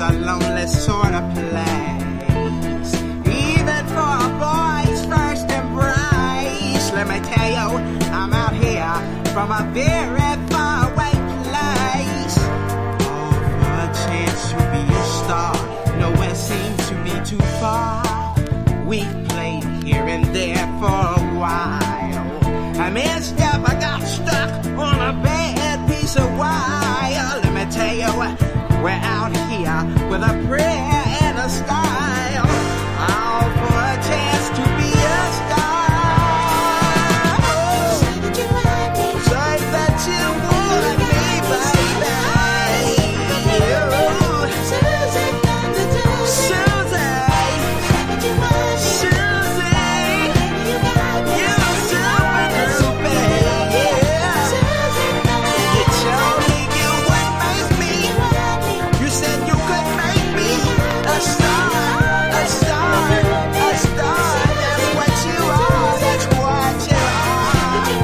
a lonely sort of place. Even for a boy's first embrace. Let me tell you, I'm out here from a very far away place. Oh, for a chance to be a star, nowhere seems to be too far. We've played here and there for a while. I messed up, I got stuck on a bad piece of wire. Let me tell you, we're out here with a prayer and a star.